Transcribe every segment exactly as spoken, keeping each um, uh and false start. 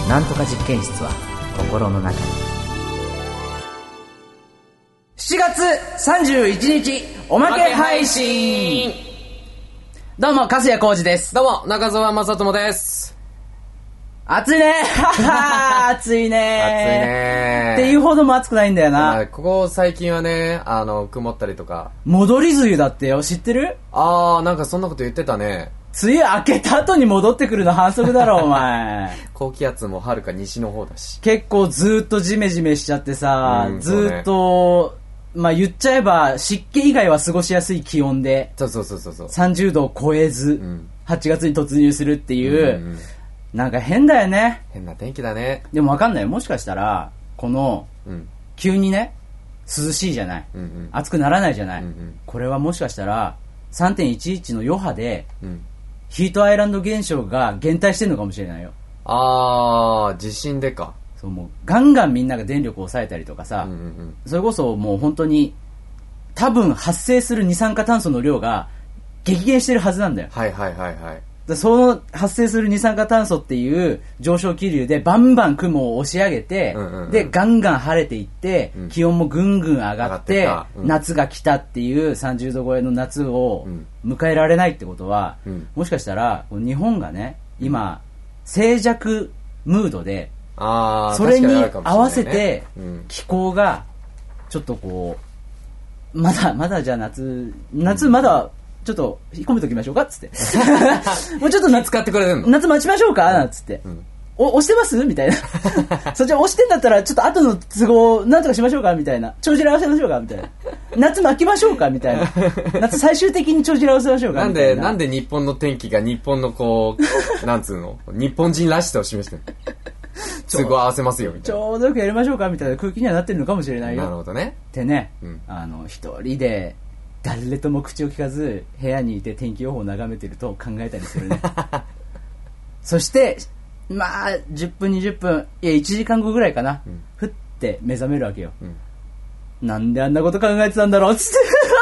なんとか実験室は心の中に。しちがつさんじゅういちにちおまけ配信。どうも粕谷浩二です。 どうも中澤正智です。 暑いね暑いね暑いねっていうほども暑くないんだよな。 ここ最近はね、あの曇ったりとか。 戻り梅雨だってよ、知ってる？ あー、なんかそんなこと言ってたね。 梅雨明けた後に戻ってくるの反則だろお前高気圧もはるか西の方だし、 結構ずーっとジメジメしちゃってさ、 うんずーっと、ね、まあ言っちゃえば湿気以外は過ごしやすい気温で、 そうそうそうそうそう、 さんじゅうどを超えず、うん、はちがつに突入するっていう、うんうん、なんか変だよね。 変な天気だね。 でもわかんないよ、もしかしたらこの、うん、急にね涼しいじゃない、うんうん、暑くならないじゃない、うんうん、これはもしかしたら さんてんいちいち の余波で、うん、ヒートアイランド現象が減退してるのかもしれないよ。 あー、地震でか。 そう、もうガンガンみんなが電力を抑えたりとかさ、うんうんうん、それこそもう本当に多分発生する二酸化炭素の量が激減してるはずなんだよ。 はいはいはいはい。 だその発生する二酸化炭素っていう上昇気流でバンバン雲を押し上げて、うんうんうん、でガンガン晴れていって、うん、気温もぐんぐん上がって、うん、夏が来たっていうさんじゅうど超えの夏を迎えられないってことは、うん、もしかしたら日本がね今静寂ムードで、あそれに合わせて気候がちょっとこうまだまだじゃあ夏夏まだちょっと引っ込めときましょうかっつってもうちょっと夏使ってくれるの、 夏待ちましょうかなんつって、うん、お押してますみたいなそっち押してんだったらちょっと後の都合なんとかしましょうかみたいな、帳尻合わせましょうかみたいな夏巻きましょうかみたいな夏最終的に帳尻合わせましょうかみたいな。 なんでなんで日本の天気が日本のこうなんつうの日本人らしさを示してる都合合わせますよみたいな、 ちょうどよくやりましょうかみたいな空気にはなってるのかもしれないよ。 なるほどね。 ってね、うん、あの一人で誰とも口を聞かず部屋にいて天気予報を眺めてると考えたりするねそしてまあじゅっぷんにじゅっぷんいやいちじかんごぐらいかな、うん、ふって目覚めるわけよ、うん、なんであんなこと考えてたんだろうっつって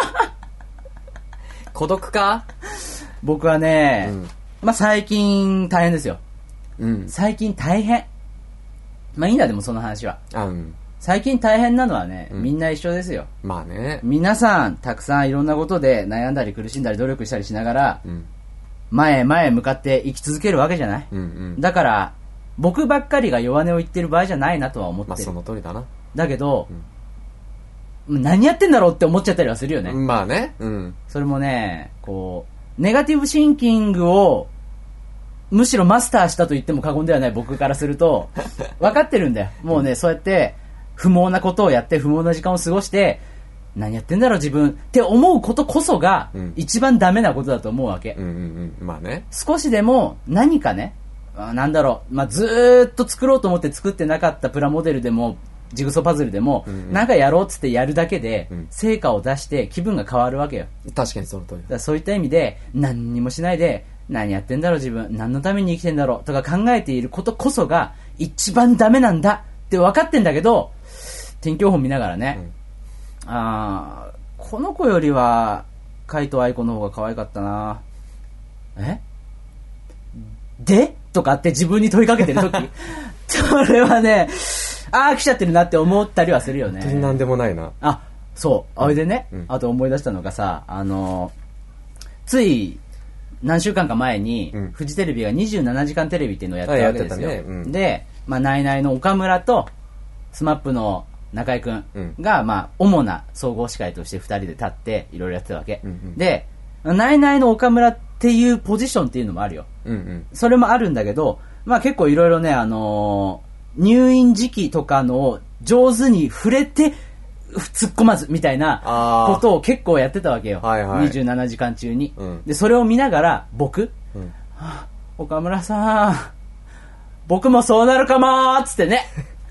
孤独か。 僕はね、うん、まあ最近大変ですよ、 うん、 最近大変。まあいいんだ、でもその話は。 あ、うん、 最近大変なのはね、うん、みんな一緒ですよ。 まあね。 皆さんたくさんいろんなことで悩んだり苦しんだり努力したりしながら、うん、前へ前へ向かって生き続けるわけじゃない、うんうん、だから僕ばっかりが弱音を言ってる場合じゃないなとは思ってる。 まあその通りだな。 だけど、うん、何やってんだろうって思っちゃったりはするよね。 まあね、うん、それもね、こうネガティブシンキングをむしろマスターしたと言っても過言ではない僕からすると分かってるんだよ。もうね、そうやって不毛なことをやって不毛な時間を過ごして何やってんだろう自分って思うことこそが一番ダメなことだと思うわけ、 うんうんうん、まあね、 少しでも何かね、なんだろう、まあ、ずーっと作ろうと思って作ってなかったプラモデルでもジグソーパズルでも、うんうん、なんかやろうっつってやるだけで、うん、成果を出して気分が変わるわけよ。 確かにその通りだ。 だからそういった意味で何にもしないで何やってんだろう自分、何のために生きてんだろうとか考えていることこそが一番ダメなんだって分かってんだけど、天気予報見ながらね、うん、あこの子よりは海藤愛子の方が可愛かったな、えでとかって自分に問いかけてる時それはね、あー来ちゃってるなって思ったりはするよね。 本当になんでもないな。 あ、そうあれでね、うん、あと思い出したのがさ、あのつい何週間か前に、うん、フジテレビがにじゅうななじかんテレビっていうのをやってたわけですよ、ね、うん、で、まあ、ナイナイの岡村とスマップの中居くんが、うん、まあ、主な総合司会としてふたりで立っていろいろやってたわけ、うんうん、でナイナイの岡村っていうポジションっていうのもあるよ、うんうん、それもあるんだけど、まあ、結構いろいろね、あのー、入院時期とかの上手に触れて突っ込まずみたいなことを結構やってたわけよ、はいはい、にじゅうななじかん中に、うん、でそれを見ながら僕、うんはあ、岡村さん僕もそうなるかもーっつってね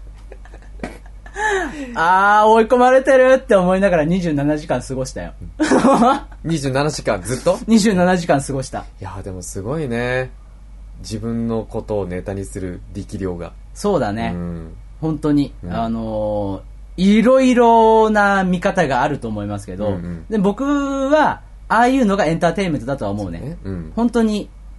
あー追い込まれてるって思いながらにじゅうななじかん過ごしたよにじゅうななじかんずっとにじゅうななじかん過ごした。 いやでもすごいね、自分のことをネタにする力量が。 そうだね、うん、本当に、うん、あのーいろいろな見方があると思いますけど、うんうん、で僕はああいうのがエンターテインメントだとは思うね、うん、本当に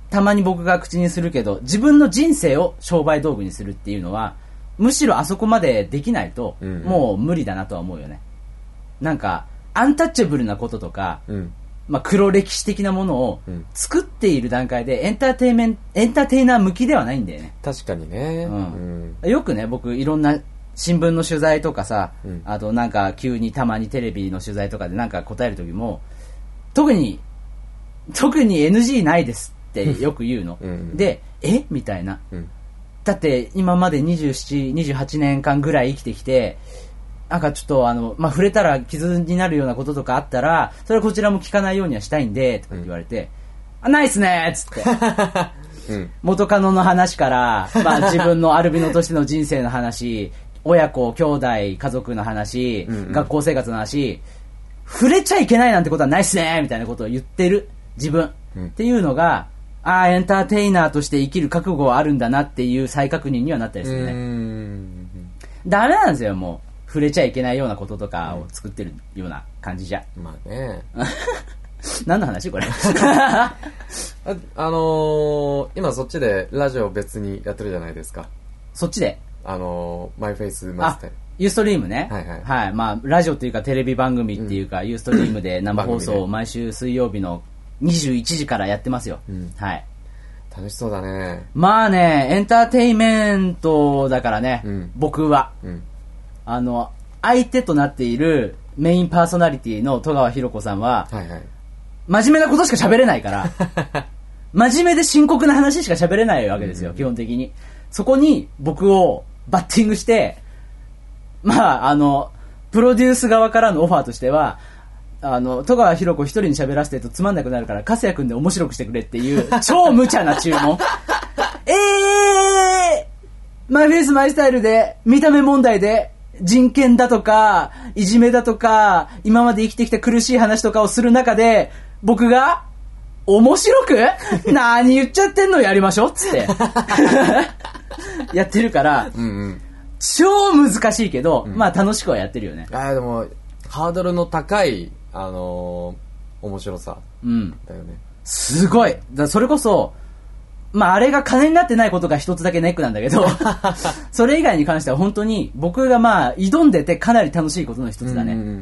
たまに僕が口にするけど、自分の人生を商売道具にするっていうのは、むしろあそこまでできないと、うんうん、もう無理だなとは思うよね。なんか、アンタッチャブルなこととか、うん、まあ、黒歴史的なものを作っている段階でエンターテイメント、エンターテイナー向きではないんだよね。 確かにね。 うんうん、よくね、僕いろんな新聞の取材とかさ、うん、あとなんか急にたまにテレビの取材とかでなんか答えるときも、特に、特に エヌジー ないですってよく言うの。うんうん、で、えみたいな。うんだって今までにじゅうなな、にじゅうはちねんかんぐらい生きてきて、なんかちょっとあの、まあ、触れたら傷になるようなこととかあったら、それはこちらも聞かないようにはしたいんで、とか言われて、うん、あ、ないっすねーっつって。うん、元カノの話から、まあ、自分のアルビノとしての人生の話、親子、兄弟、家族の話、うんうん、学校生活の話、触れちゃいけないなんてことはないっすねーみたいなことを言ってる自分、うん、っていうのが、ああ、エンターテイナーとして生きる覚悟はあるんだなっていう再確認にはなったりするね。うーんダメなんですよ、もう。触れちゃいけないようなこととかを作ってるような感じじゃ。 まあね。 何の話これあ、あのー、今そっちでラジオ別にやってるじゃないですか。 そっちであのー、マイフェイスマスター。 ユーストリームね。 はいはい。 はい。まあ、ラジオというかテレビ番組っていうか、うん、ユーストリームで生放送を毎週水曜日のにじゅういちじからやってますよ、うん、はい楽しそうだね。 まあねエンターテイメントだからね、うん、僕は、うん、あの相手となっているメインパーソナリティの戸川ひろ子さんは、はいはい、真面目なことしか喋れないから真面目で深刻な話しか喋れないわけですよ、うん、基本的にそこに僕をバッティングしてまああのプロデュース側からのオファーとしてはあの戸川ひろ子一人に喋らせてるとつまんなくなるから粕谷くんで面白くしてくれっていう超無茶な注文えーマイフェイスマイスタイルで見た目問題で人権だとかいじめだとか今まで生きてきた苦しい話とかをする中で僕が面白く何言っちゃってんのやりましょうっつってやってるから、うんうん、超難しいけど、うん、まあ楽しくはやってるよね。 あでもハードルの高いあのー、面白さだよね、うん、 すごいだそれこそまああれが金になってないことが一つだけネックなんだけどそれ以外に関しては本当に僕がまあ挑んでてかなり楽しいことの一つだね、うんうんうんうん、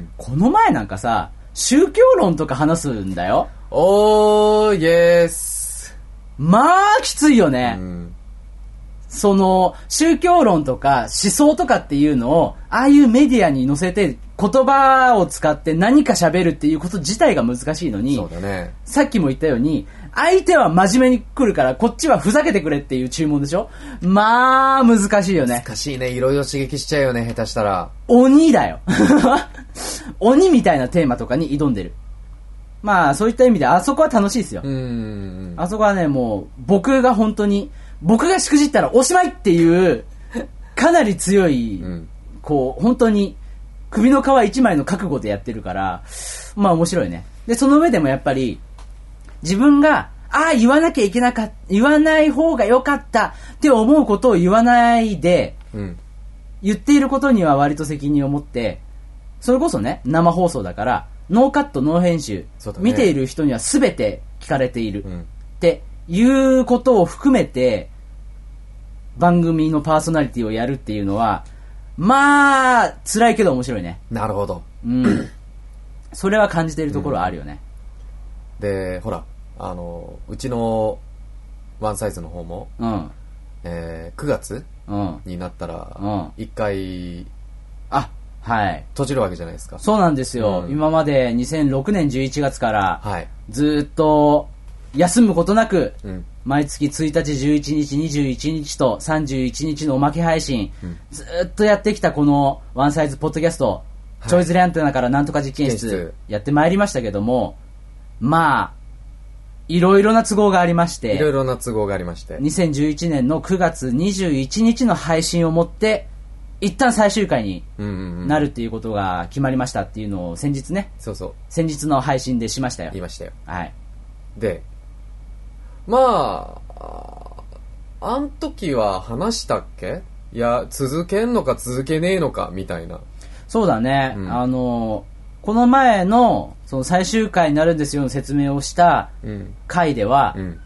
この前なんかさ宗教論とか話すんだよ。 おーイエスまあきついよね、うん、その宗教論とか思想とかっていうのをああいうメディアに載せて言葉を使って何か喋るっていうこと自体が難しいのに、 そうだね、 さっきも言ったように相手は真面目に来るからこっちはふざけてくれっていう注文でしょ。まあ難しいよね。 難しいね。いろいろ刺激しちゃうよね下手したら。 鬼だよ鬼みたいなテーマとかに挑んでる。まあそういった意味であそこは楽しいですよ。うーんあそこはねもう僕が本当に僕がしくじったらおしまいっていうかなり強い、うん、こう本当に首の皮一枚の覚悟でやってるからまあ面白いね。でその上でもやっぱり自分がああ言わなきゃいけなかった言わない方が良かったって思うことを言わないで、うん、言っていることには割と責任を持ってそれこそね生放送だからノーカットノー編集、ね、見ている人には全て聞かれている、うん、っていうことを含めて番組のパーソナリティをやるっていうのはまあ辛いけど面白いね。 なるほど、 うん、それは感じているところはあるよね、 うん、でほらあのうちのワンサイズの方も、うんえー、くがつ、うん、になったらいっかい、うん、 あはい閉じるわけじゃないですか。 そうなんですよ、うん、今までにせんろくねんじゅういちがつからずっと休むことなく、うん、毎月ついたちじゅういちにちにじゅういちにちとさんじゅういちにちのおまけ配信、うん、ずっとやってきたこのワンサイズポッドキャスト、はい、チョイズレアンテナからなんとか実験室やってまいりましたけどもまあいろいろな都合がありましていろいろな都合がありましてにせんじゅういちねんのくがつにじゅういちにちの配信をもって一旦最終回になるっていうことが決まりましたっていうのを先日ね、 そうそう先日の配信でしましたよ。 言いましたよ。 はい。 で、まああん時は話したっけ？いや続けんのか続けねえのかみたいな。 そうだね。うん、あのこの前のその最終回になるんですよの説明をした回では、うんうん、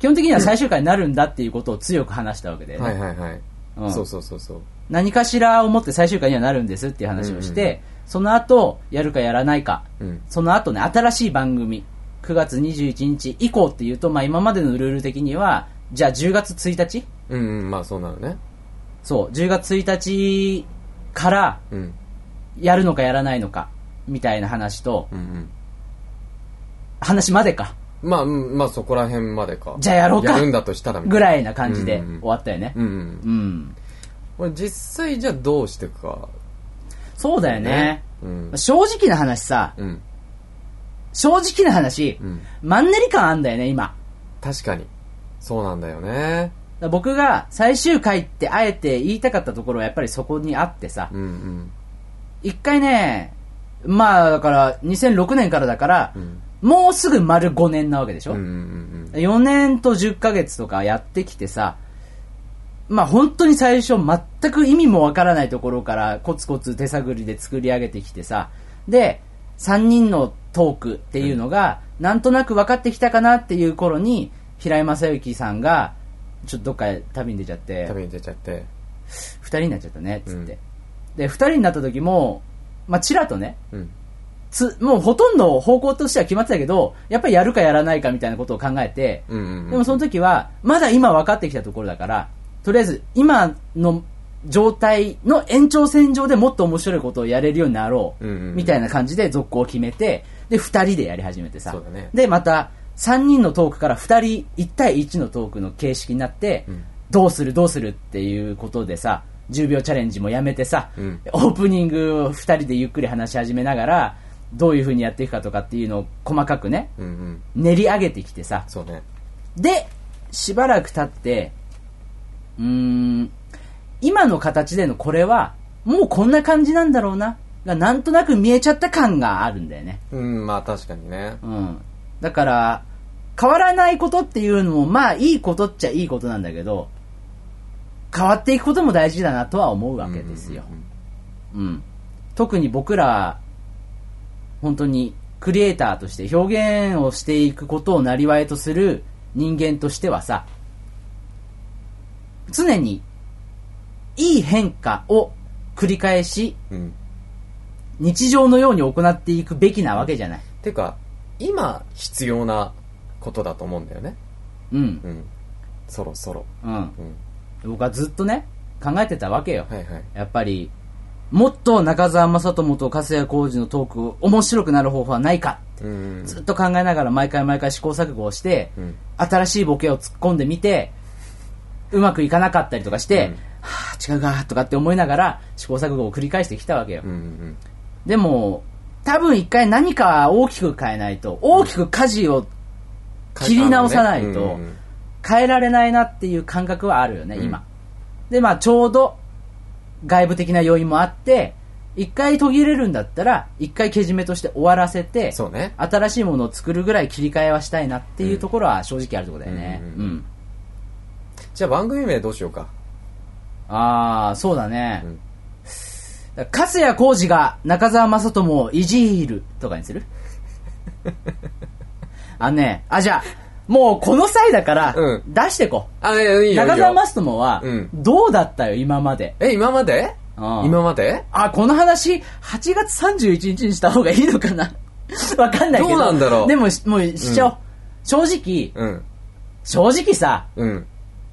基本的には最終回になるんだっていうことを強く話したわけで、ね、 はいはいはい、うん、そうそうそうそう、 何かしらをもって最終回にはなるんですっていう話をして、うんうん、その後やるかやらないか、うん、その後ね新しい番組くがつにじゅういちにち以降っていうと、まあ、今までのルール的にはじゃあじゅうがつついたち、 うん、うん、まあそうなのね。 そうじゅうがつついたちからやるのかやらないのかみたいな話と、うんうん、話までか、 まあ、まあそこら辺までか、 じゃあやろうかやるんだとしたらみたいなぐらいな感じで終わったよね。うんうんうん、うん、 これ実際じゃあどうしていくか。 そうだよね、ね、うん、正直な話さ、うん、正直な話、うん、マンネリ感あんだよね今。 確かにそうなんだよね。 僕が最終回ってあえて言いたかったところはやっぱりそこにあってさ、うんうん、一回ね、まあだからにせんろくねんからだから、うん、もうすぐ丸ごねんなわけでしょ、うんうんうん、よねんとじゅっかげつとかやってきてさ、まあ本当に最初全く意味もわからないところからコツコツ手探りで作り上げてきてさ、でさんにんのトークっていうのがなんとなく分かってきたかなっていう頃に平井正幸さんがちょっとどっか旅に出ちゃって旅に出ちゃってふたりになっちゃったねっつって、うん、でふたりになった時もまあちらとね、うん、つもうほとんど方向としては決まってたけどやっぱりやるかやらないかみたいなことを考えて、うんうんうん、でもその時はまだ今分かってきたところだからとりあえず今の状態の延長線上でもっと面白いことをやれるようになろう、うんうんうん、みたいな感じで続行を決めて、でふたりでやり始めてさ、そうだね、でまたさんにんのトークからふたりいち対いちのトークの形式になって、うん、どうするどうするっていうことでさじゅうびょうチャレンジもやめてさ、うん、オープニングをふたりでゆっくり話し始めながらどういう風にやっていくかとかっていうのを細かくね、うんうん、練り上げてきてさ、 そうね、 でしばらく経ってうーん今の形でのこれはもうこんな感じなんだろうながなんとなく見えちゃった感があるんだよね。 うん、まあ確かにね、 うん、だから変わらないことっていうのもまあいいことっちゃいいことなんだけど変わっていくことも大事だなとは思うわけですよ、うんうんうん、特に僕ら本当にクリエイターとして表現をしていくことをなりわいとする人間としてはさ常にいい変化を繰り返し、うん、日常のように行っていくべきなわけじゃない。 てか今必要なことだと思うんだよね。うん。うん、そろそろ。うん。うん、 僕はずっとね考えてたわけよ。はいはい、やっぱりもっと中澤正智と粕谷浩二のトーク面白くなる方法はないかって、うん、ずっと考えながら毎回毎回試行錯誤をして、うん、新しいボケを突っ込んでみてうまくいかなかったりとかして、うん、はぁ違うかとかって思いながら試行錯誤を繰り返してきたわけよ、うんうん、でも多分一回何か大きく変えないと大きく舵を切り直さないと変えられないなっていう感覚はあるよね、うん、今でまあちょうど外部的な要因もあって一回途切れるんだったら一回けじめとして終わらせて、そうね、新しいものを作るぐらい切り替えはしたいなっていうところは正直あるところだよね、うんうんうんうん、 じゃあ番組名どうしようか。 ああそうだね、うん、粕谷浩二が中澤正智をいじるとかにするあのねあじゃあもうこの際だから出してこう、うん、あいやいいよ中澤正智はどうだったよ今まで。 え今まで今まであこの話はちがつさんじゅういちにちにした方がいいのかなわかんないけどどうなんだろう。 でももうしちゃおう、うん、正直、うん、正直さ、うん、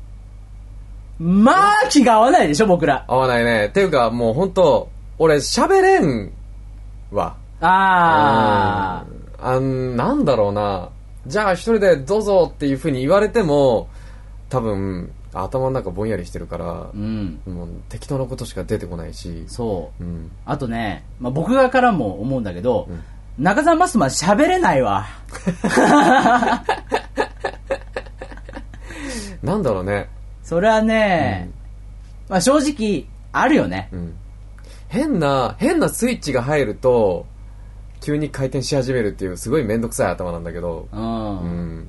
まあ気が合わないでしょ僕ら。 合わないね。っていうかもう本当俺喋れんわ。あーあんなんだろうな。じゃあ一人でどうぞっていう風に言われても多分頭の中ぼんやりしてるから、うん、もう適当なことしか出てこないし。そう、 うん、あとね、まあ、僕側からも思うんだけど、うん、中澤マスマ喋れないわなんだろうねそれはね、うんまあ、正直あるよね、うん、 変な変なスイッチが入ると急に回転し始めるっていうすごいめんどくさい頭なんだけど、うんうん、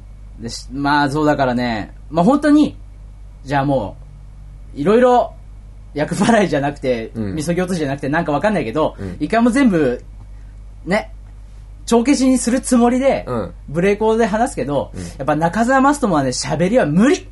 でまあそうだからね、まあ、本当にじゃあもういろいろ厄払いじゃなくて、うん、みそぎ落としじゃなくてなんかわかんないけど、うん、一回も全部ね帳消しにするつもりで、うん、ブレイコーで話すけど、うん、やっぱ中澤マストもはね、喋りは無理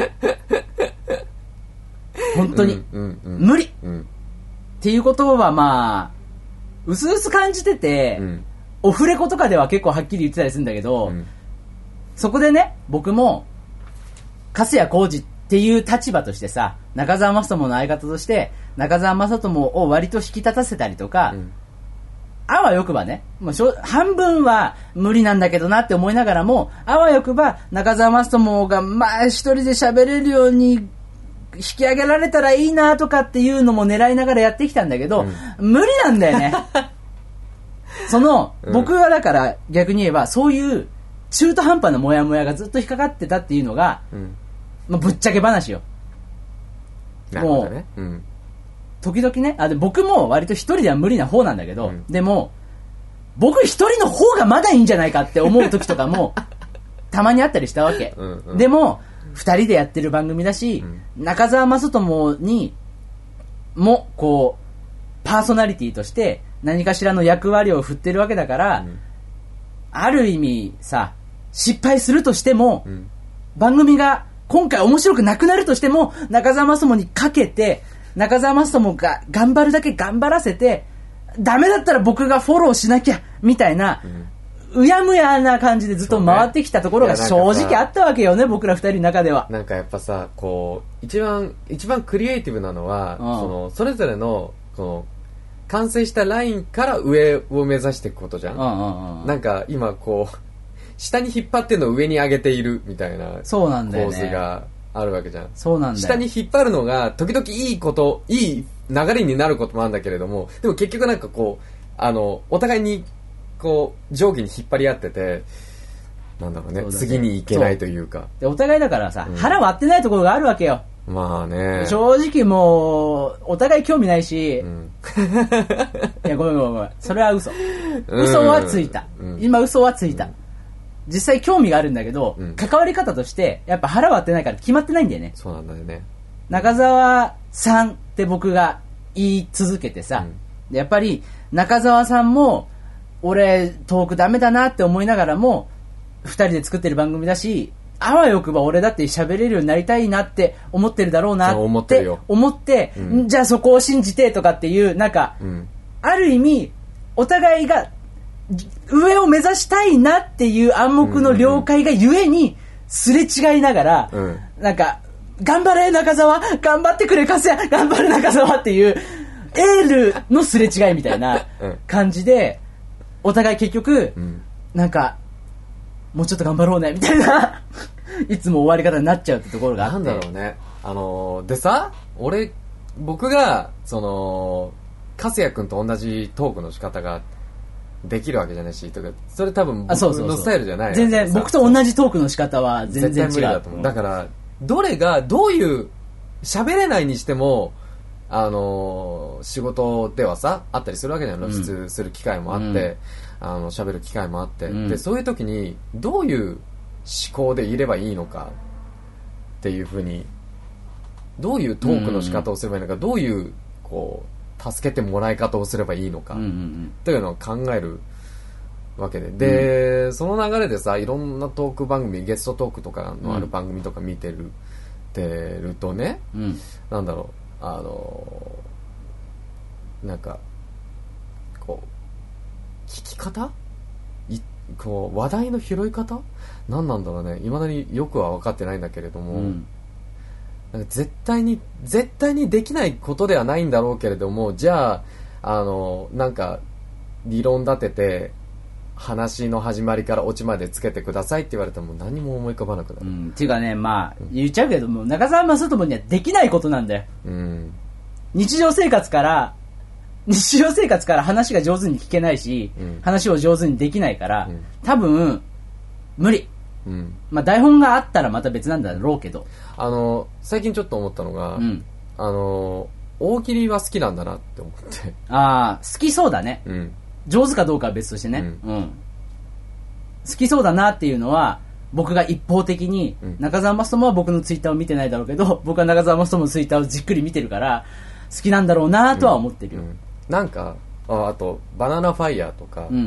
本当に、うんうんうん、無理、うん、っていうことはまあうすうす感じてて、うん、オフレコとかでは結構はっきり言ってたりするんだけど、うん、そこでね僕も粕谷浩二っていう立場としてさ、中澤正友の相方として中澤正友を割と引き立たせたりとか、うん、あわよくばね、もうしょ半分は無理なんだけどなって思いながらも、あわよくば中澤正友がまあ一人で喋れるように引き上げられたらいいなとかっていうのも狙いながらやってきたんだけど、うん、無理なんだよねその、うん、僕はだから逆に言えばそういう中途半端なモヤモヤがずっと引っかかってたっていうのが、うんまあ、ぶっちゃけ話よ。もう、ねうん、時々ねあで僕も割と一人では無理な方なんだけど、うん、でも僕一人の方がまだいいんじゃないかって思う時とかもたまにあったりしたわけうん、うん、でも二人でやってる番組だし、うん、中澤正友にもこうパーソナリティとして何かしらの役割を振ってるわけだから、うん、ある意味さ失敗するとしても、うん、番組が今回面白くなくなるとしても中澤正友にかけて中澤正友が頑張るだけ頑張らせてダメだったら僕がフォローしなきゃみたいな、うん、うやむやな感じでずっと回ってきたところが正直あったわけよね、僕ら二人の中では。 なんかやっぱさこう一番一番クリエイティブなのは、うん、そのそれぞれのこの完成したラインから上を目指していくことじゃん、うんうんうん、なんか今こう下に引っ張ってるのを上に上げているみたいな構図があるわけじゃん。 そうなんだよ。 下に引っ張るのが時々いいこといい流れになることもあるんだけれども、でも結局なんかこうあのお互いにこう上下に引っ張り合っててなんだろうね、次に行けないというかでお互いだからさ、うん、腹割ってないところがあるわけよ。 まあね正直もうお互い興味ないし、うん、いやごめんごめんごめんそれは嘘、うん、嘘はついた、うん、今嘘はついた、うん実際興味があるんだけど、うん、関わり方としてやっぱ腹割ってないから決まってないんだよね。 そうなんだよね。 中澤さんって僕が言い続けてさ、うん、やっぱり中澤さんも俺トークダメだなって思いながらもふたりで作ってる番組だし、あわよくば俺だって喋れるようになりたいなって思ってるだろうなって思って思って、うん、じゃあそこを信じてとかっていうなんか、うん、ある意味お互いが上を目指したいなっていう暗黙の了解がゆえにすれ違いながら、うん、なんか頑張れ中澤頑張ってくれ粕谷頑張れ中澤っていうエールのすれ違いみたいな感じでお互い結局、うん、なんかもうちょっと頑張ろうねみたいないつも終わり方になっちゃうってところがあって、 なんだろうねあのでさ俺僕がその粕谷君と同じトークの仕方ができるわけじゃないしとかそれ多分僕のスタイルじゃない。 全然僕と同じトークの仕方は全然違う。絶対無理だと思う。 だからどれがどういう喋れないにしてもあの仕事ではさあったりするわけじゃない、露出する機会もあって、うん、あの喋る機会もあって、うん、でそういう時にどういう思考でいればいいのかっていうふうにどういうトークの仕方をすればいいのか、うん、どういうこう助けてもらい方をすればいいのか、うんうんうん、というのを考えるわけで、で、うん、その流れでさいろんなトーク番組ゲストトークとかのある番組とか見てる、うん、てるとね、うん、なんだろうあのなんかこう聞き方いこう話題の拾い方何なんだろうね未だによくは分かってないんだけれども、うんなんか絶対に絶対にできないことではないんだろうけれどもじゃああのなんか理論立てて話の始まりからオチまでつけてくださいって言われても何も思い浮かばなくなる、 うん、っていうかねまあ言っちゃうけども、うん、中澤正人にはできないことなんだよ、うん、日常生活から日常生活から話が上手に聞けないし、うん、話を上手にできないから、うん、多分無理うん、まあ台本があったらまた別なんだろうけどあの最近ちょっと思ったのが、うん、あの大喜利は好きなんだなって思ってああ好きそうだね、うん、上手かどうかは別としてね、うんうん、好きそうだなっていうのは僕が一方的に、うん、中澤マストモは僕のツイッターを見てないだろうけど僕は中澤マストモのツイッターをじっくり見てるから好きなんだろうなとは思ってるよ、うんうん、 なんか あ, あとバナナファイヤーとか、うん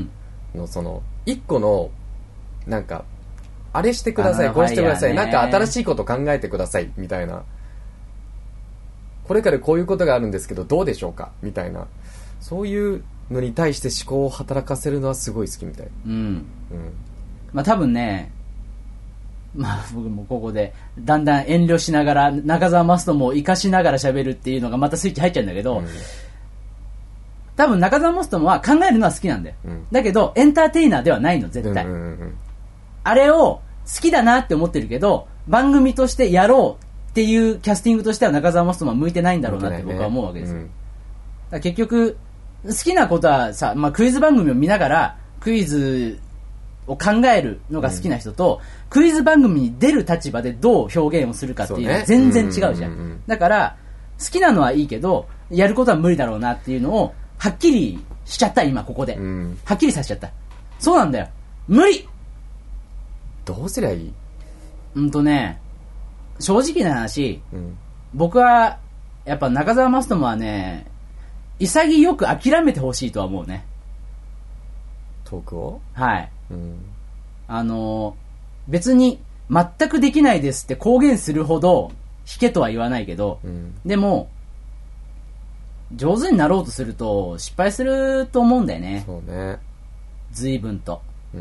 のその一個のなんかあれしてくださいこれしてくださいなんか新しいこと考えてくださいみたいな、これからこういうことがあるんですけどどうでしょうかみたいな、そういうのに対して思考を働かせるのはすごい好きみたい。 うん、うん、まあ多分ね、まあ僕もここでだんだん遠慮しながら中澤マストも活かしながら喋るっていうのがまたスイッチ入っちゃうんだけど、うん、多分中澤マストもは考えるのは好きなんだよ、うん、だけどエンターテイナーではないの絶対、うんうんうん、あれを好きだなって思ってるけど番組としてやろうっていうキャスティングとしては中澤マストも向いてないんだろうなって僕は思うわけですよ、ね、うん、だから結局好きなことはさ、まあ、クイズ番組を見ながらクイズを考えるのが好きな人と、うん、クイズ番組に出る立場でどう表現をするかっていうのは全然違うじゃん、うんうんうん、だから好きなのはいいけどやることは無理だろうなっていうのをはっきりしちゃった今ここで、うん、はっきりさせちゃった。そうなんだよ、無理。 どうすりゃいい？ うんとね、正直な話、うん、僕はやっぱ中澤マストもはね潔く諦めてほしいとは思うね。 トークを？ はい、うん、あの別に全くできないですって公言するほど弾けとは言わないけど、うん、でも上手になろうとすると失敗すると思うんだよね。 そうね。 随分と、うん、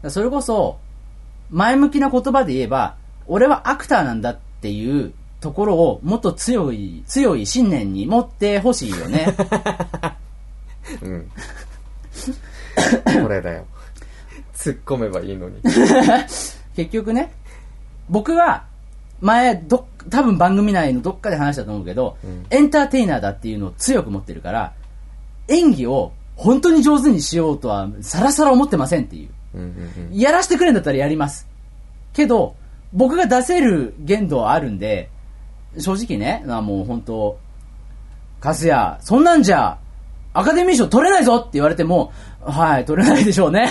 それこそ前向きな言葉で言えば俺はアクターなんだっていうところをもっと強い強い信念に持ってほしいよね。 うんこれだよ、突っ込めばいいのに。 結局ね、僕は前ど多分番組内のどっかで話したと思うけど、うん、エンターテイナーだっていうのを強く持ってるから演技を本当に上手にしようとはさらさら思ってませんっていう、うんうんうん、やらせてくれんだったらやりますけど僕が出せる限度はあるんで、正直ね、もう本当カスヤそんなんじゃアカデミー賞取れないぞって言われてもはい取れないでしょうね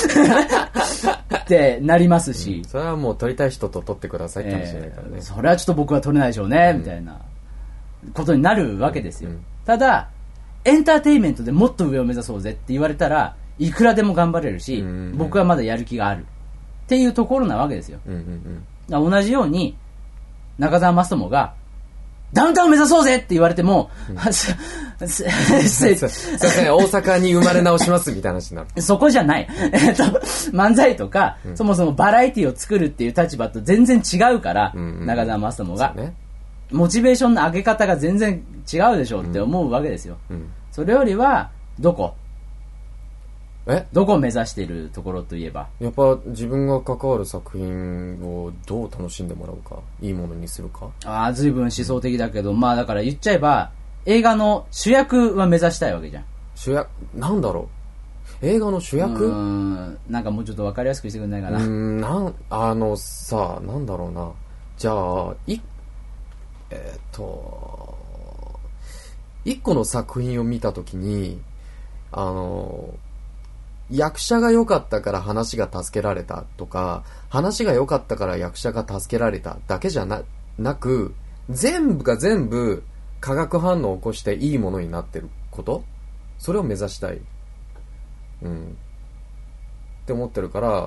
ってなりますし、うん、 それはもう取りたい人と取ってくださいって話じゃないからね、 えー、それはちょっと僕は取れないでしょうね、うん、みたいなことになるわけですよ、うん、ただエンターテインメントでもっと上を目指そうぜって言われたらいくらでも頑張れるし、うんうんうん、僕はまだやる気があるっていうところなわけですよ、うんうんうん、同じように中澤マストモがダウンタウン目指そうぜって言われても、うん、すすすいません大阪に生まれ直しますみたいな話になる。 そこじゃない、えっと、漫才とか、うん、そもそもバラエティを作るっていう立場と全然違うから、うんうん、中澤マストモが、ね、モチベーションの上げ方が全然違うでしょうって思うわけですよ、うんうん、それよりはどこえどこを目指しているところといえばやっぱ自分が関わる作品をどう楽しんでもらうか、いいものにするか。 ああ随分思想的だけど、まあだから言っちゃえば映画の主役は目指したいわけじゃん。 主役なんだろう、映画の主役、うーんなんかもうちょっと分かりやすくしてくれないかな。 うーんなんあのさなんだろうな、じゃあいえー、っと一個の作品を見たときにあの役者が良かったから話が助けられたとか、話が良かったから役者が助けられただけじゃ な, なく全部が全部化学反応を起こしていいものになってること、それを目指したい、うん、って思ってるから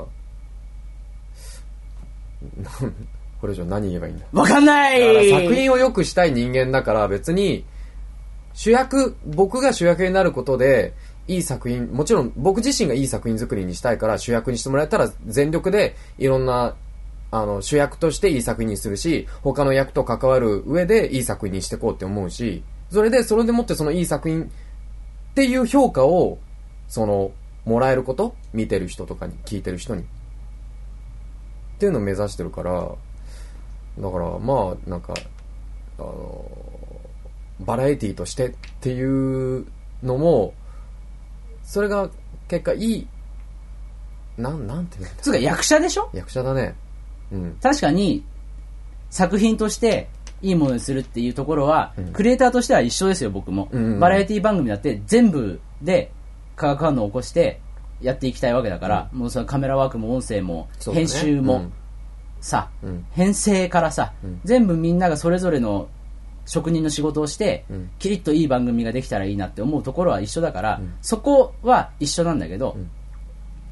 これ以上何言えばいいんだ。 わかんない。 だから作品を良くしたい人間だから別に主役僕が主役になることでいい作品、もちろん僕自身がいい作品作りにしたいから主役にしてもらえたら全力でいろんなあの主役としていい作品にするし、他の役と関わる上でいい作品にしていこうって思うし、それでそれでもってそのいい作品っていう評価をそのもらえること、見てる人とかに聞いてる人にっていうのを目指してるから、だからまあなんかあのバラエティとしてっていうのもそれが結果いいなんなんていうんだつうか役者でしょ。 役者だね、うん、 確かに作品としていいものにするっていうところは、うん、クリエイターとしては一緒ですよ僕も、うんうんうん、バラエティ番組だって全部で化学反応を起こしてやっていきたいわけだから、うん、もうそのカメラワークも音声も、ね、編集も、うん、さ、うん、編成からさ、うん、全部みんながそれぞれの職人の仕事をして、うん、キリッといい番組ができたらいいなって思うところは一緒だから、うん、そこは一緒なんだけど、うん、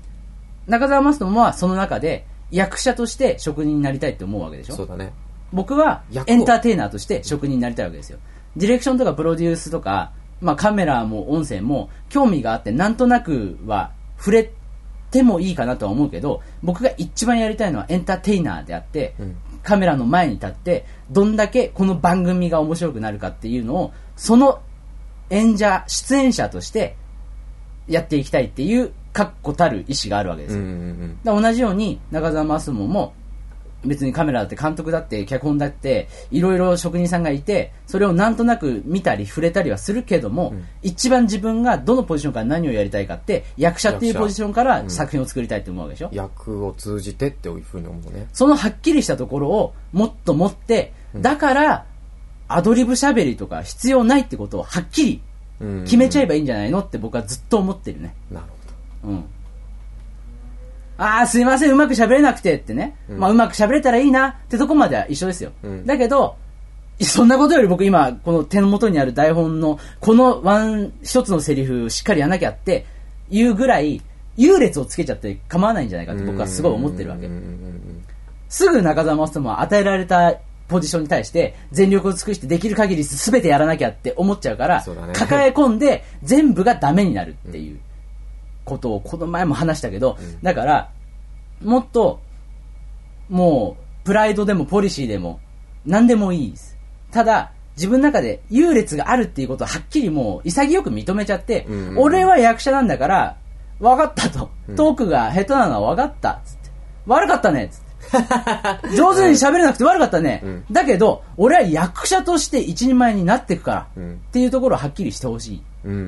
中澤マストもはその中で役者として職人になりたいって思うわけでしょ。 そうだね。 僕はエンターテイナーとして職人になりたいわけですよ。ディレクションとかプロデュースとか、まあカメラも音声も興味があってなんとなくは触れてもいいかなとは思うけど、僕が一番やりたいのはエンターテイナーであって、うん、カメラの前に立ってどんだけこの番組が面白くなるかっていうのをその演者出演者としてやっていきたいっていう確固たる意志があるわけですよ、うんうんうん、だ同じように中澤マスモも別にカメラだって監督だって脚本だっていろいろ職人さんがいてそれをなんとなく見たり触れたりはするけども、うん、一番自分がどのポジションから何をやりたいかって役者っていうポジションから作品を作りたいって思うわけでしょ、うん、 役を通じてっていうふうに思うね。 そのはっきりしたところをもっと持ってだからアドリブ喋りとか必要ないってことをはっきり決めちゃえばいいんじゃないのって僕はずっと思ってるね。 なるほど。うん。あーすいませんうまく喋れなくてってね、うん、まあうまく喋れたらいいなってとこまでは一緒ですよ、うん、だけどそんなことより僕今この手の元にある台本のこのワン一つのセリフしっかりやらなきゃっていうぐらい優劣をつけちゃって構わないんじゃないかって僕はすごい思ってるわけ。すぐ中澤マストも与えられたポジションに対して全力を尽くしてできる限り全てやらなきゃって思っちゃうから、ね、抱え込んで全部がダメになるっていうことをこの前も話したけど、うん、だからもっともうプライドでもポリシーでも何でもいいです。ただ自分の中で優劣があるっていうことをはっきりもう潔く認めちゃって、うんうんうん、俺は役者なんだから分かったと、うん、トークが下手なのは分かったつって悪かったねつって上手に喋れなくて悪かったね、うん、だけど俺は役者として一人前になっていくから、うん、っていうところをはっきりしてほしい、うんうんうん、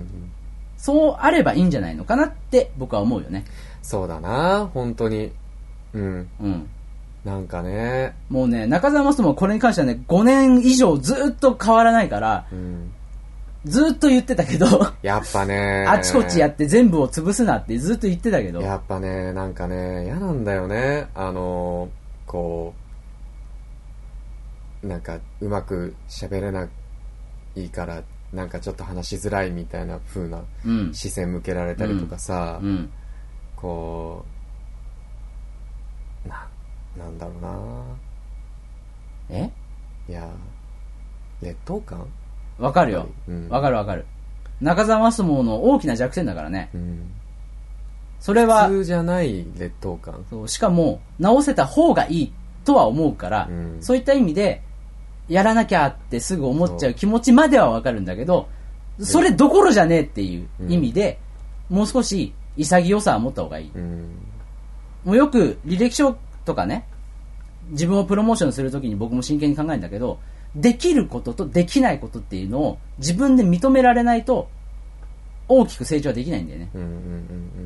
そうあればいいんじゃないのかなって僕は思うよね。 そうだな本当にうん、うん、なんかねもうね中澤マストもこれに関してはねごねん以上ずっと変わらないから、うん、ずっと言ってたけどやっぱねあちこちやって全部を潰すなってずっと言ってたけどやっぱねなんかね嫌なんだよねあのこうなんかうまく喋れないからなんかちょっと話しづらいみたいな風な視線向けられたりとかさ、うんうん、こうななんだろうなえいや劣等感わかるよ、うん、わかるわかる中澤マスモの大きな弱点だからね、うん、それは普通じゃない劣等感そうしかも直せた方がいいとは思うから、うん、そういった意味でやらなきゃってすぐ思っちゃう気持ちまではわかるんだけどそれどころじゃねえっていう意味で、うん、もう少し潔さは持った方がいい、うん、もうよく履歴書とかね自分をプロモーションするときに僕も真剣に考えるんだけどできることとできないことっていうのを自分で認められないと大きく成長はできないんだよね、うんうんうんうん、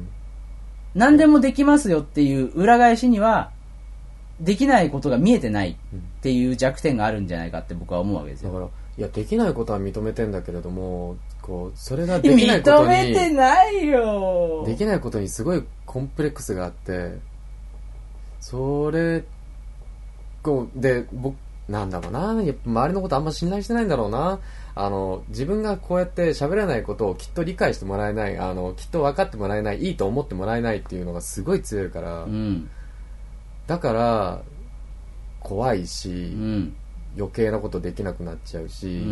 何でもできますよっていう裏返しにはできないことが見えてないっていう弱点があるんじゃないかって僕は思うわけですよ。 だからいやできないことは認めてんだけれどもこうそれができないことに認めてないよできないことにすごいコンプレックスがあってそれこうで僕なんだろうなやっぱ周りのことあんま信頼してないんだろうなあの自分がこうやって喋れないことをきっと理解してもらえないあのきっと分かってもらえないいいと思ってもらえないっていうのがすごい強いから、うん、だから怖いし、うん、余計なことできなくなっちゃうし、うん、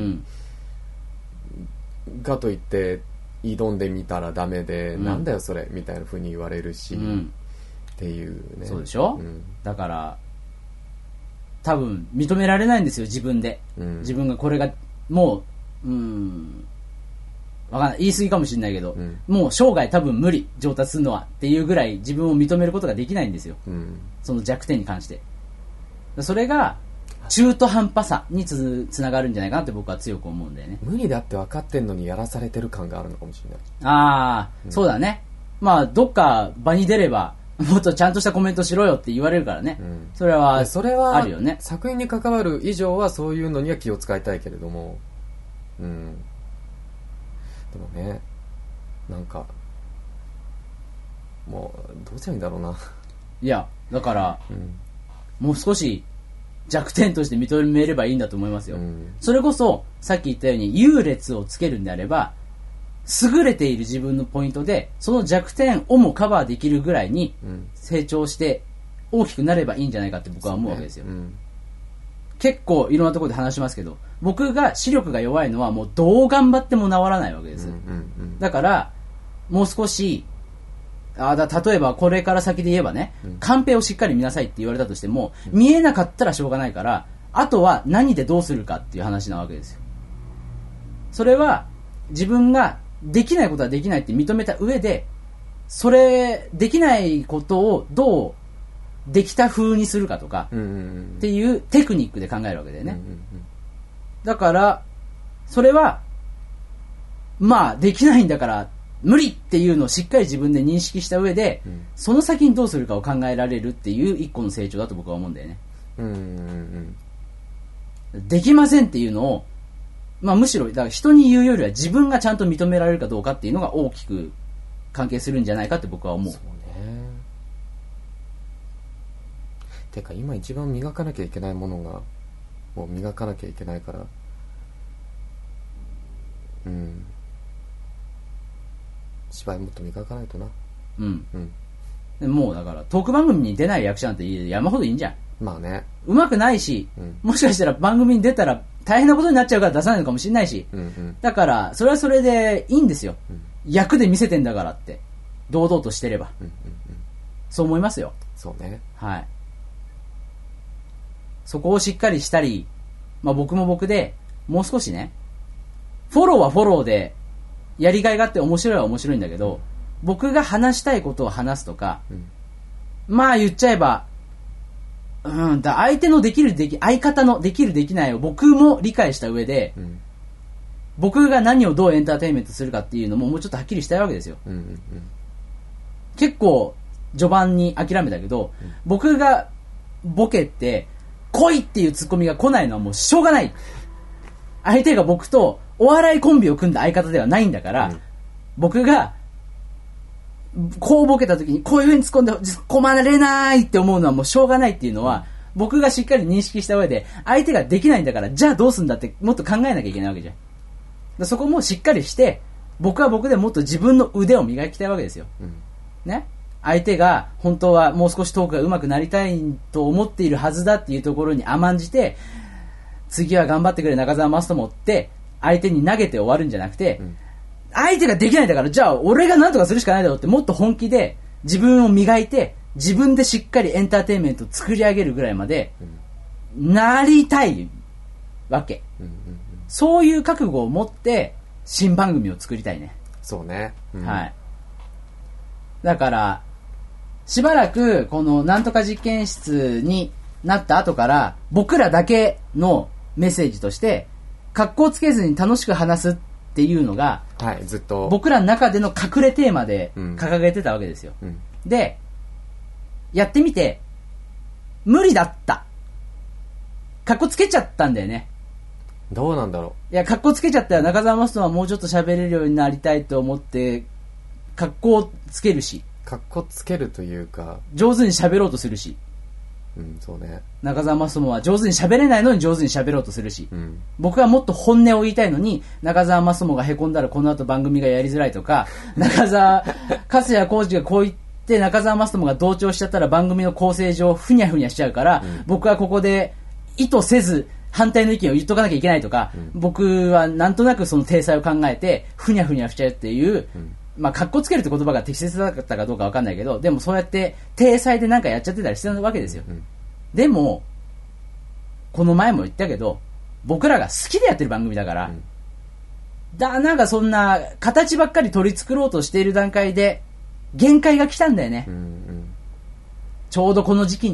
かといって挑んでみたらダメで、うん、なんだよそれみたいな風に言われるし、うん、っていうねそうでしょ、うん、だから多分認められないんですよ自分で、うん、自分がこれがもううーんわかんない言い過ぎかもしれないけど、うん、もう生涯多分無理上達するのはっていうぐらい自分を認めることができないんですよ、うん、その弱点に関してそれが中途半端さに つ, つながるんじゃないかなって僕は強く思うんだよね。 無理だって分かってんのにやらされてる感があるのかもしれない。 ああ、うん、そうだね。まあどっか場に出ればもっとちゃんとしたコメントしろよって言われるからね、うん、それはそれはあるよね。 作品に関わる以上はそういうのには気を使いたいけれども、うん、でもねなんかもうどうすればいいんだろうな。 いやだから、うん、もう少し弱点として認めればいいんだと思いますよ、うん、それこそさっき言ったように優劣をつけるんであれば優れている自分のポイントで、その弱点をもカバーできるぐらいに成長して大きくなればいいんじゃないかって僕は思うわけですよ。ねうん、結構いろんなところで話しますけど、僕が視力が弱いのはもうどう頑張っても治らないわけです。うんうんうん、だから、もう少し、あだ例えばこれから先で言えばね、うん、カンペをしっかり見なさいって言われたとしても、うん、見えなかったらしょうがないから、あとは何でどうするかっていう話なわけですよ。それは自分ができないことはできないって認めた上で、それできないことをどうできた風にするかとかっていうテクニックで考えるわけだよね。だからそれはまあできないんだから無理っていうのをしっかり自分で認識した上で、その先にどうするかを考えられるっていう一個の成長だと僕は思うんだよね。うんうんうん、できませんっていうのを、まあ、むしろだから人に言うよりは自分がちゃんと認められるかどうかっていうのが大きく関係するんじゃないかって僕は思う。そうね。 てか今一番磨かなきゃいけないものがもう磨かなきゃいけないから、うん芝居もっと磨かないとな。うんうんでもうだからトーク番組に出ない役者なんて山ほどいいんじゃん。 まあね。 上手くないし、うん、もしかしたら番組に出たら大変なことになっちゃうから出さないのかもしれないし、うんうん、だからそれはそれでいいんですよ、うん、役で見せてんだからって堂々としてれば、うんうんうん、そう思いますよ。 そうね。 はい。そこをしっかりしたり、まあ僕も僕でもう少しね、フォローはフォローでやりがいがあって面白いは面白いんだけど、僕が話したいことを話すとか、うん、まあ言っちゃえば、うん、だ相手のできるでき相方のできるできないを僕も理解した上で、うん、僕が何をどうエンターテインメントするかっていうのももうちょっとはっきりしたいわけですよ、うんうんうん、結構序盤に諦めたけど、うん、僕がボケって来いっていうツッコミが来ないのはもうしょうがない。相手が僕とお笑いコンビを組んだ相方ではないんだから、うん、僕がこうボケた時にこういう風に突っ込んで突っ込まれないって思うのはもうしょうがないっていうのは、うん、僕がしっかり認識した上で相手ができないんだからじゃあどうすんだってもっと考えなきゃいけないわけじゃん。だそこもしっかりして僕は僕でもっと自分の腕を磨きたいわけですよ、うん、ね。相手が本当はもう少しトークが上手くなりたいと思っているはずだっていうところに甘んじて次は頑張ってくれ中澤マストモって相手に投げて終わるんじゃなくて、うん、相手ができないんだからじゃあ俺が何とかするしかないだろうってもっと本気で自分を磨いて自分でしっかりエンターテインメントを作り上げるぐらいまでなりたいわけ、うんうんうん、そういう覚悟を持って新番組を作りたいね。 そうね、 うん、はいだからしばらくこのなんとか実験室になった後から僕らだけのメッセージとして格好つけずに楽しく話すっていうのが、 はい、ずっと僕らの中での隠れテーマで掲げてたわけですよ、うん、でやってみて無理だった。格好つけちゃったんだよね。 どうなんだろう。いや格好つけちゃったら中澤マストはもうちょっと喋れるようになりたいと思って格好つけるし格好つけるというか上手に喋ろうとするし、 うんそうね、 中澤マストモは上手に喋れないのに上手に喋ろうとするし、うん、僕はもっと本音を言いたいのに中澤マストモがへこんだらこの後番組がやりづらいとか中澤粕谷浩二がこう言って中澤マストモが同調しちゃったら番組の構成上ふにゃふにゃしちゃうから、うん、僕はここで意図せず反対の意見を言っとかなきゃいけないとか、うん、僕はなんとなくその体裁を考えてふにゃふにゃしちゃうっていう、うんまあ、かっこつけるって言葉が適切だったかどうかわかんないけど、でもそうやって体裁でなんかやっちゃってたりしてるわけですよ、うん、でもこの前も言ったけど僕らが好きでやってる番組だから、うん、だなんかそんな形ばっかり取り繕ろうとしている段階で限界が来たんだよね、うんうん、ちょうどこの時期に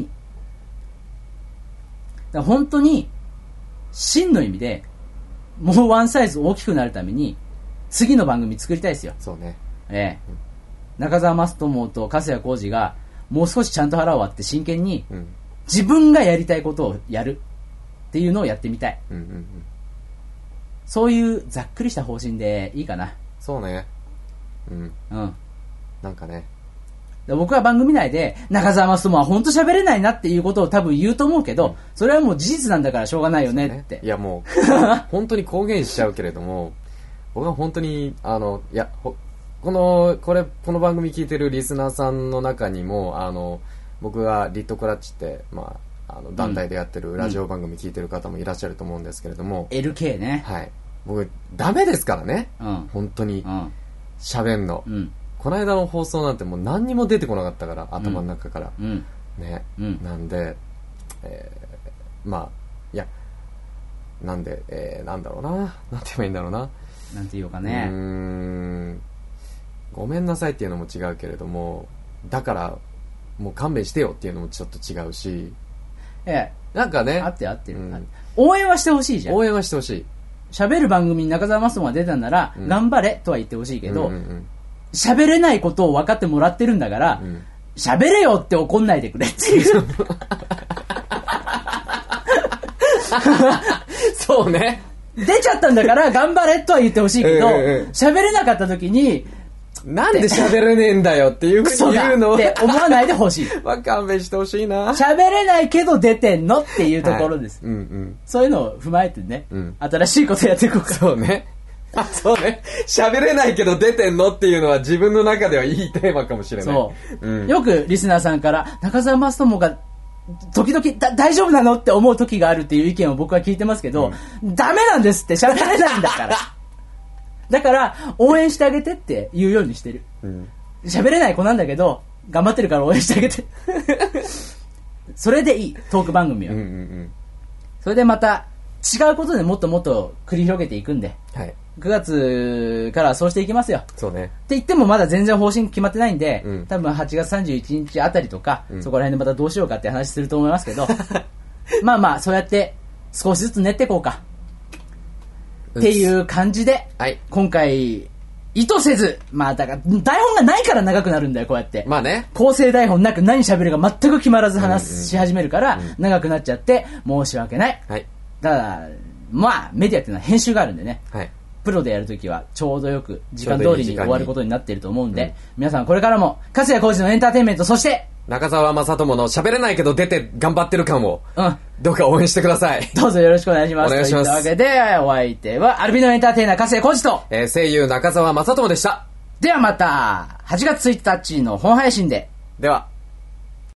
だから本当に真の意味でもうワンサイズ大きくなるために次の番組作りたいですよ。 そうね。 ええ、うん、中澤マストモと粕谷浩二がもう少しちゃんと腹を割って真剣に自分がやりたいことをやるっていうのをやってみたい、うんうんうん、そういうざっくりした方針でいいかな。 そうね、うんうん、なんかね僕は番組内で中澤マストモは本当喋れないなっていうことを多分言うと思うけど、うん、それはもう事実なんだからしょうがないよねって、 ね、いやもう本当に公言しちゃうけれども僕は本当に、あの、いや、この、これ、この番組聞いてるリスナーさんの中にも、あの、僕がリットクラッチって、まあ、あの、団体でやってるラジオ番組聞いてる方もいらっしゃると思うんですけれども。 うん、エルケー ね。 はい。僕、ダメですからね。 うん。 本当に。 うん。 喋んの。 うん。 この間の放送なんてもう何にも出てこなかったから、頭の中から。 うん。 ね。 うん。 なんで、えー、まあ、いや、なんで、えー、なんだろうな。なんて言えばいいんだろうな。 なんて言うかね。 うーん。ごめんなさいっていうのも違うけれども、だから、もう勘弁してよっていうのもちょっと違うし。 ええ。 なんかね。 あってあってる、うん。応援はしてほしいじゃん。 応援はしてほしい。 喋る番組に中澤マストが出たんなら、うん、頑張れとは言ってほしいけど、喋、うんうん、れないことを分かってもらってるんだから、喋、うん、れよって怒んないでくれっていう。 そうね。 出ちゃったんだから頑張れとは言ってほしいけど、喋、れなかった時に、 なんで喋れねえんだよっていうふうに言うのって思わないでほしい。 わ勘弁してほしいな。 喋れないけど出てんのっていうところです。 はい、うんうん、 そういうのを踏まえてね、うん、新しいことやっていこうか。 そうね。あ、そうね。喋れないけど出てんのっていうのは自分の中ではいいテーマかもしれない。 そう。うん、よくリスナーさんから中澤マストモが時々だ大丈夫なのって思う時があるっていう意見を僕は聞いてますけど、うん、ダメなんですって喋れないんだから。だから応援してあげてって言うようにしてる。喋、うん、れない子なんだけど頑張ってるから応援してあげて。それでいいトーク番組は、うんうんうん、それでまた違うことでもっともっと繰り広げていくんで、はい、くがつからはそうしていきますよ。 そうね。 って言ってもまだ全然方針決まってないんで、うん、多分はちがつさんじゅういちにちあたりとか、うん、そこら辺でまたどうしようかって話すると思いますけどまあまあそうやって少しずつ練っていこうかっていう感じで、はい、今回意図せず、まあだから台本がないから長くなるんだよこうやって。 まあね。 構成台本なく何喋るか全く決まらず話し始めるから長くなっちゃって申し訳ない。はい。ただまあメディアっていうのは編集があるんでね。はい。プロでやるときはちょうどよく時間通りに終わることになっていると思うんで、うん、皆さんこれからも粕谷浩二のエンターテインメント、そして中澤正智の喋れないけど出て頑張ってる感を、うん、どうか応援してください。 どうぞよろしくお願いします。 お願いします。 というわけでお相手はアルビノエンターテイナー粕谷浩二と、 えー、声優中澤正智でした。 ではまたはちがつついたちの本配信で。 では。